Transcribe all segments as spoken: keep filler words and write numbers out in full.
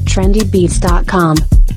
trendy beats dot com.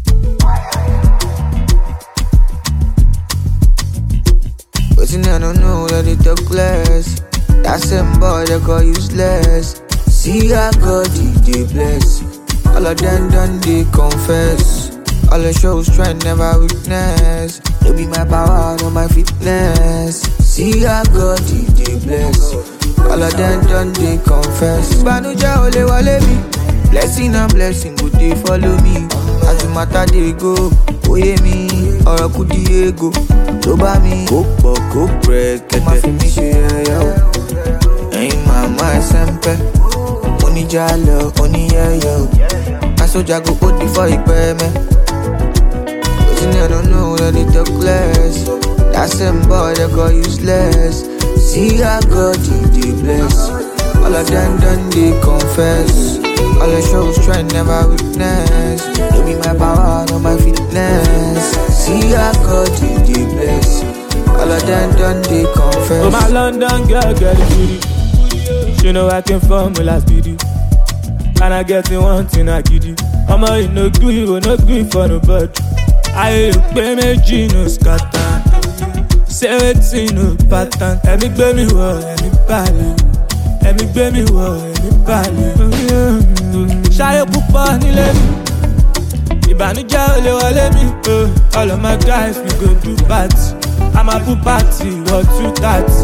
But you never know that they talk less. That same boy they call useless. See how God they bless. All of them done they confess. All the shows strength never weakness. No be my power, no my fitness. See how God they bless. All of them done they confess. Banuja ole wale mi. Blessing and blessing good they follow me. As the matter they go, oye mi, ọ̀rọ̀ kù di ego. Tó bá mi, kó pọ̀ kó brẹ̀kẹ̀tẹ̀. Má fi mi ṣe ẹyẹ o. Ẹ̀yin màmá ẹsẹ̀ ń pẹ́. Oníjà lọ, oníyẹyẹ o. Aṣọ́jà go ó di fọ́ ìpẹ́ mẹ́. Wetin I don't know that they talk less. That same boy they call useless. See how God they bless. All of them done they confess. All the shows trying never weakness. No be my power, no my fitness. See how God they bless. All of them done they confess. Oh my London girl, get it booty. She know I can formula speedy. And I get it one thing I give you. I'm a no good, you no good for nobody. I pay me genius scatter. Say it's no pattern. Let me gbé mi wọ̀, let me balẹ̀. Let me gbé mi wọ̀, let me balẹ̀. Ṣayé púpọ̀ nílé mi. Ìbànújẹ́ ò lè wọlé mi. All of my guys we go do party. I'm a pool party, what two thirty.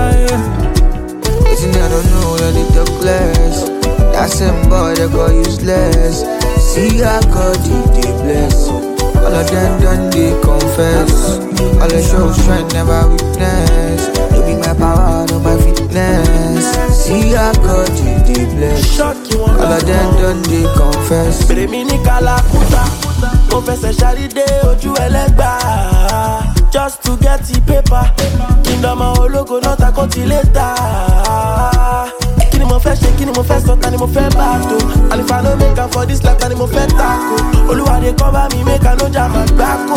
Wetin I don't know that they talk less. That same boy they call useless. See how God they bless. All of them done they confess. All the shows strength never weakness. No be my power, no my fitness. See how God they bless. All of them done they confess. Bèrè mi ní Kalakuta, mo fẹsẹ̀ ṣàdídé ojú ẹlẹ́gbà. Just to get the paper, ìdánmọ̀ ológo náà takò tí létà. Kí ni mo fẹ́ ṣe, kí ni mo fẹ́ sọ, ta ni mo fẹ́ bá tó. And if I no make am for this life, ta ni mo fẹ́ tako. Olúwa dey cover me, make I no jam àgbákò.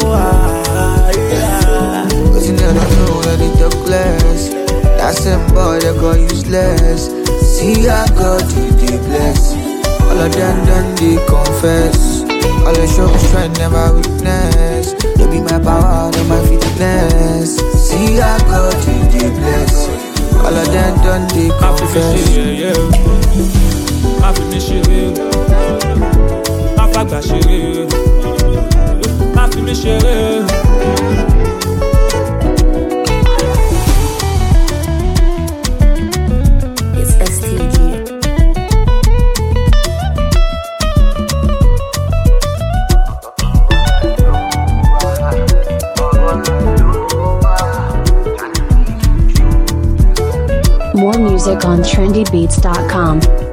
Wetin I don't know that they talk less. That same boy they call useless. See how God they bless. All of them done they confess. All the shows strength never weakness. No be my power, no my fitness. See how God they bless. All of them done they confess. Má fi mi ṣeré, má fàgbà ṣeré, má fi mi ṣeré. It's S T G. More music on trendy beats dot com.